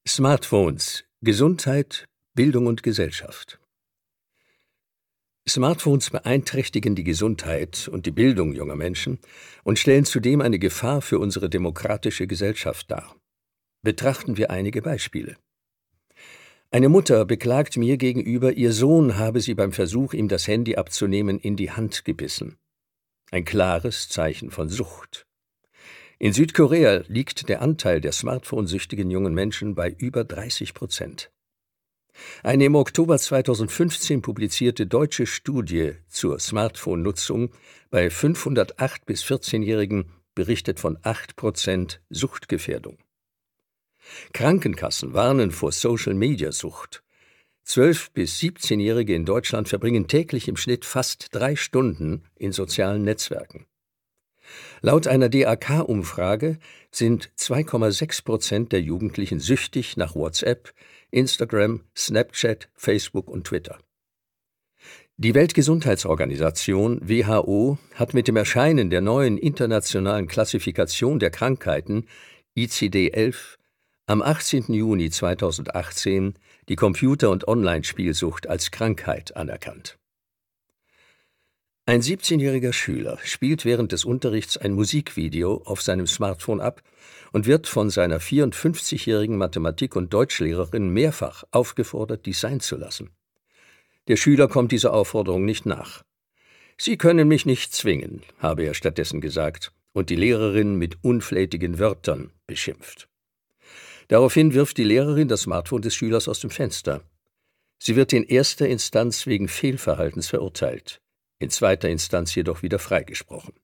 Smartphones, Gesundheit, Bildung und Gesellschaft. Smartphones beeinträchtigen die Gesundheit und die Bildung junger Menschen und stellen zudem eine Gefahr für unsere demokratische Gesellschaft dar. Betrachten wir einige Beispiele. Eine Mutter beklagt mir gegenüber, ihr Sohn habe sie beim Versuch, ihm das Handy abzunehmen, in die Hand gebissen. Ein klares Zeichen von Sucht. In Südkorea liegt der Anteil der smartphone-süchtigen jungen Menschen bei über 30%. Eine im Oktober 2015 publizierte deutsche Studie zur Smartphone-Nutzung bei 508 bis 14-Jährigen berichtet von 8% Suchtgefährdung. Krankenkassen warnen vor Social-Media-Sucht. 12- bis 17-Jährige in Deutschland verbringen täglich im Schnitt fast 3 Stunden in sozialen Netzwerken. Laut einer DAK-Umfrage sind 2,6% der Jugendlichen süchtig nach WhatsApp, Instagram, Snapchat, Facebook und Twitter. Die Weltgesundheitsorganisation WHO hat mit dem Erscheinen der neuen internationalen Klassifikation der Krankheiten ICD-11 am 18. Juni 2018 die Computer- und Online-Spielsucht als Krankheit anerkannt. Ein 17-jähriger Schüler spielt während des Unterrichts ein Musikvideo auf seinem Smartphone ab und wird von seiner 54-jährigen Mathematik- und Deutschlehrerin mehrfach aufgefordert, dies sein zu lassen. Der Schüler kommt dieser Aufforderung nicht nach. »Sie können mich nicht zwingen«, habe er stattdessen gesagt und die Lehrerin mit unflätigen Wörtern beschimpft. Daraufhin wirft die Lehrerin das Smartphone des Schülers aus dem Fenster. Sie wird in erster Instanz wegen Fehlverhaltens verurteilt, in zweiter Instanz jedoch wieder freigesprochen.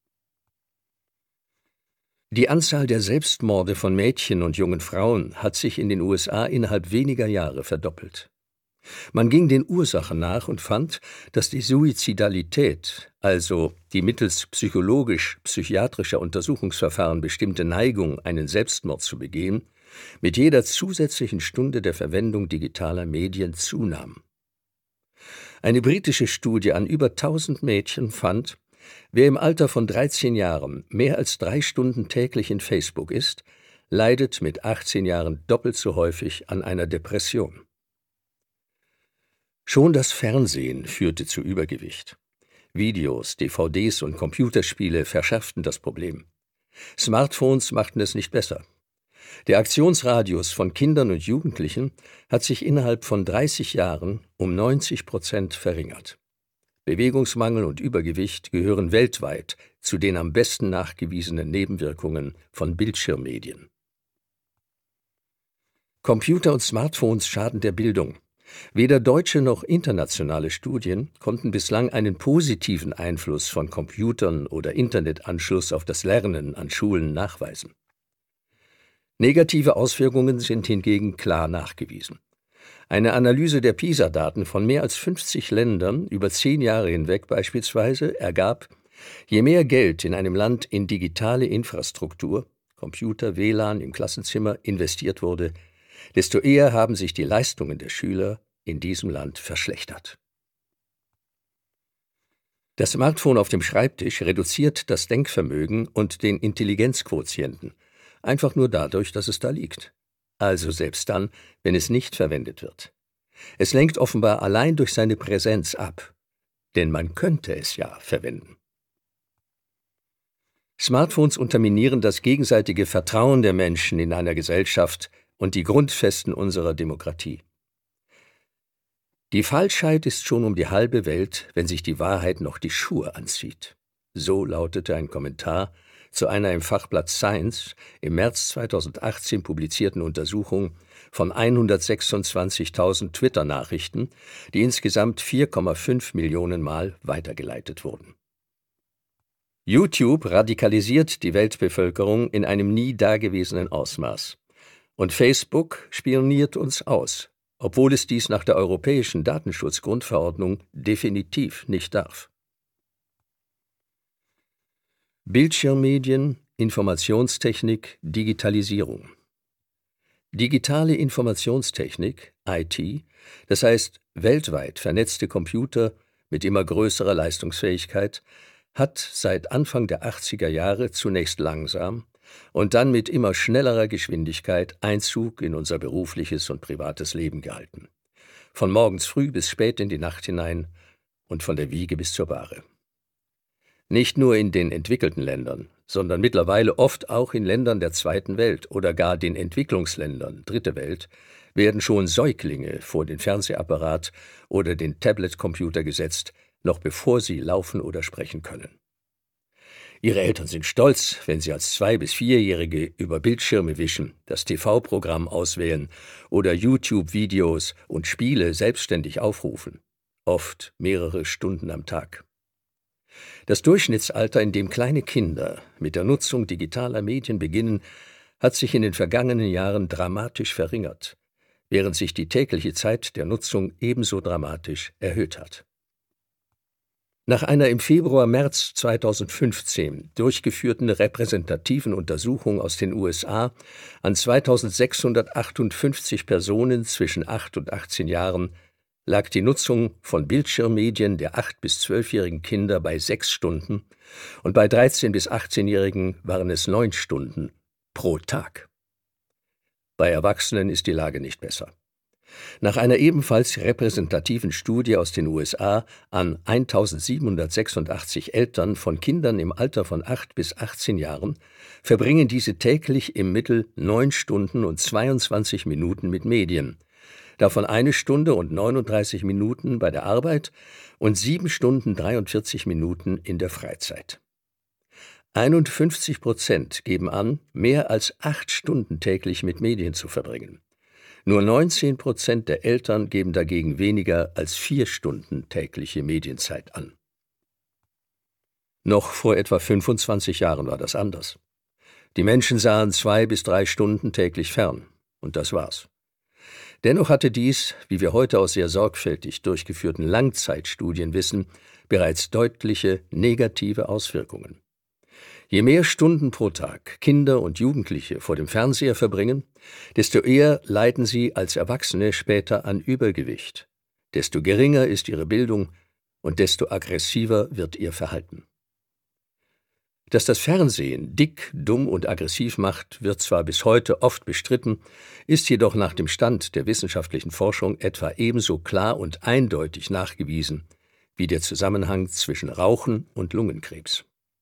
Die Anzahl der Selbstmorde von Mädchen und jungen Frauen hat sich in den USA innerhalb weniger Jahre verdoppelt. Man ging den Ursachen nach und fand, dass die Suizidalität, also die mittels psychologisch-psychiatrischer Untersuchungsverfahren bestimmte Neigung, einen Selbstmord zu begehen, mit jeder zusätzlichen Stunde der Verwendung digitaler Medien zunahm. Eine britische Studie an über 1000 Mädchen fand, wer im Alter von 13 Jahren mehr als 3 Stunden täglich in Facebook ist, leidet mit 18 Jahren doppelt so häufig an einer Depression. Schon das Fernsehen führte zu Übergewicht. Videos, DVDs und Computerspiele verschärften das Problem. Smartphones machten es nicht besser. Der Aktionsradius von Kindern und Jugendlichen hat sich innerhalb von 30 Jahren um 90% verringert. Bewegungsmangel und Übergewicht gehören weltweit zu den am besten nachgewiesenen Nebenwirkungen von Bildschirmmedien. Computer und Smartphones schaden der Bildung. Weder deutsche noch internationale Studien konnten bislang einen positiven Einfluss von Computern oder Internetanschluss auf das Lernen an Schulen nachweisen. Negative Auswirkungen sind hingegen klar nachgewiesen. Eine Analyse der PISA-Daten von mehr als 50 Ländern über 10 Jahre hinweg beispielsweise ergab, je mehr Geld in einem Land in digitale Infrastruktur, Computer, WLAN im Klassenzimmer investiert wurde, desto eher haben sich die Leistungen der Schüler in diesem Land verschlechtert. Das Smartphone auf dem Schreibtisch reduziert das Denkvermögen und den Intelligenzquotienten, einfach nur dadurch, dass es da liegt. Also selbst dann, wenn es nicht verwendet wird. Es lenkt offenbar allein durch seine Präsenz ab, denn man könnte es ja verwenden. Smartphones unterminieren das gegenseitige Vertrauen der Menschen in einer Gesellschaft und die Grundfesten unserer Demokratie. Die Falschheit ist schon um die halbe Welt, wenn sich die Wahrheit noch die Schuhe anzieht. So lautete ein Kommentar zu einer im Fachblatt Science im März 2018 publizierten Untersuchung von 126.000 Twitter-Nachrichten, die insgesamt 4,5 Millionen Mal weitergeleitet wurden. YouTube radikalisiert die Weltbevölkerung in einem nie dagewesenen Ausmaß. Und Facebook spioniert uns aus, obwohl es dies nach der Europäischen Datenschutzgrundverordnung definitiv nicht darf. Bildschirmmedien, Informationstechnik, Digitalisierung. Digitale Informationstechnik, IT, das heißt weltweit vernetzte Computer mit immer größerer Leistungsfähigkeit, hat seit Anfang der 80er Jahre zunächst langsam, und dann mit immer schnellerer Geschwindigkeit Einzug in unser berufliches und privates Leben gehalten. Von morgens früh bis spät in die Nacht hinein und von der Wiege bis zur Bahre. Nicht nur in den entwickelten Ländern, sondern mittlerweile oft auch in Ländern der zweiten Welt oder gar den Entwicklungsländern, dritte Welt, werden schon Säuglinge vor den Fernsehapparat oder den Tablet-Computer gesetzt, noch bevor sie laufen oder sprechen können. Ihre Eltern sind stolz, wenn sie als 2- bis 4-Jährige über Bildschirme wischen, das TV-Programm auswählen oder YouTube-Videos und Spiele selbstständig aufrufen, oft mehrere Stunden am Tag. Das Durchschnittsalter, in dem kleine Kinder mit der Nutzung digitaler Medien beginnen, hat sich in den vergangenen Jahren dramatisch verringert, während sich die tägliche Zeit der Nutzung ebenso dramatisch erhöht hat. Nach einer im Februar/März 2015 durchgeführten repräsentativen Untersuchung aus den USA an 2658 Personen zwischen 8 und 18 Jahren lag die Nutzung von Bildschirmmedien der 8- bis 12-jährigen Kinder bei 6 Stunden und bei 13- bis 18-Jährigen waren es 9 Stunden pro Tag. Bei Erwachsenen ist die Lage nicht besser. Nach einer ebenfalls repräsentativen Studie aus den USA an 1786 Eltern von Kindern im Alter von 8 bis 18 Jahren verbringen diese täglich im Mittel 9 Stunden und 22 Minuten mit Medien, davon 1 Stunde und 39 Minuten bei der Arbeit und 7 Stunden 43 Minuten in der Freizeit. 51% geben an, mehr als 8 Stunden täglich mit Medien zu verbringen. Nur 19% der Eltern geben dagegen weniger als 4 Stunden tägliche Medienzeit an. Noch vor etwa 25 Jahren war das anders. Die Menschen sahen 2 bis 3 Stunden täglich fern, und das war's. Dennoch hatte dies, wie wir heute aus sehr sorgfältig durchgeführten Langzeitstudien wissen, bereits deutliche negative Auswirkungen. Je mehr Stunden pro Tag Kinder und Jugendliche vor dem Fernseher verbringen, desto eher leiden sie als Erwachsene später an Übergewicht, desto geringer ist ihre Bildung und desto aggressiver wird ihr Verhalten. Dass das Fernsehen dick, dumm und aggressiv macht, wird zwar bis heute oft bestritten, ist jedoch nach dem Stand der wissenschaftlichen Forschung etwa ebenso klar und eindeutig nachgewiesen wie der Zusammenhang zwischen Rauchen und Lungenkrebs.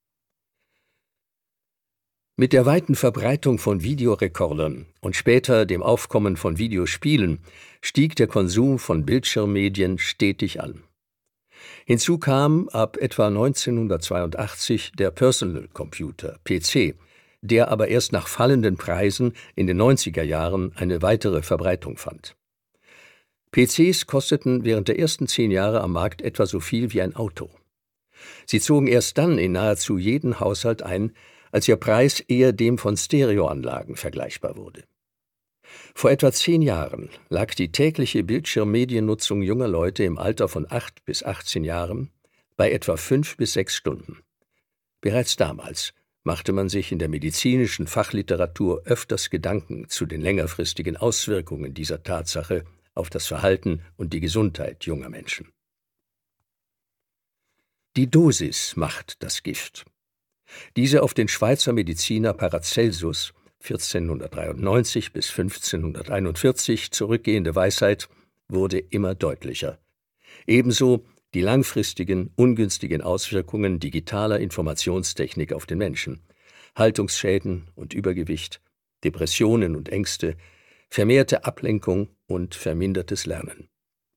Mit der weiten Verbreitung von Videorekordern und später dem Aufkommen von Videospielen stieg der Konsum von Bildschirmmedien stetig an. Hinzu kam ab etwa 1982 der Personal Computer, PC, der aber erst nach fallenden Preisen in den 90er Jahren eine weitere Verbreitung fand. PCs kosteten während der ersten 10 Jahre am Markt etwa so viel wie ein Auto. Sie zogen erst dann in nahezu jeden Haushalt ein, als ihr Preis eher dem von Stereoanlagen vergleichbar wurde. Vor etwa 10 Jahren lag die tägliche Bildschirmmediennutzung junger Leute im Alter von 8 bis 18 Jahren bei etwa 5 bis 6 Stunden. Bereits damals machte man sich in der medizinischen Fachliteratur öfters Gedanken zu den längerfristigen Auswirkungen dieser Tatsache auf das Verhalten und die Gesundheit junger Menschen. Die Dosis macht das Gift. Diese auf den Schweizer Mediziner Paracelsus 1493 bis 1541 zurückgehende Weisheit wurde immer deutlicher. Ebenso die langfristigen, ungünstigen Auswirkungen digitaler Informationstechnik auf den Menschen, Haltungsschäden und Übergewicht, Depressionen und Ängste, vermehrte Ablenkung und vermindertes Lernen.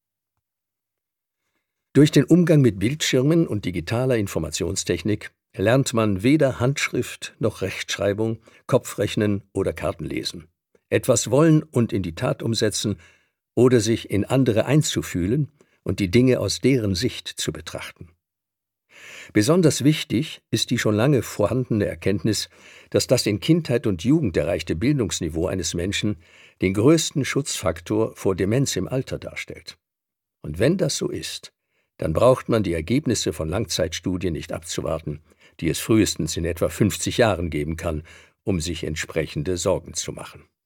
Durch den Umgang mit Bildschirmen und digitaler Informationstechnik lernt man weder Handschrift noch Rechtschreibung, Kopfrechnen oder Kartenlesen. Etwas wollen und in die Tat umsetzen oder sich in andere einzufühlen und die Dinge aus deren Sicht zu betrachten. Besonders wichtig ist die schon lange vorhandene Erkenntnis, dass das in Kindheit und Jugend erreichte Bildungsniveau eines Menschen den größten Schutzfaktor vor Demenz im Alter darstellt. Und wenn das so ist, dann braucht man die Ergebnisse von Langzeitstudien nicht abzuwarten, die es frühestens in etwa 50 Jahren geben kann, um sich entsprechende Sorgen zu machen.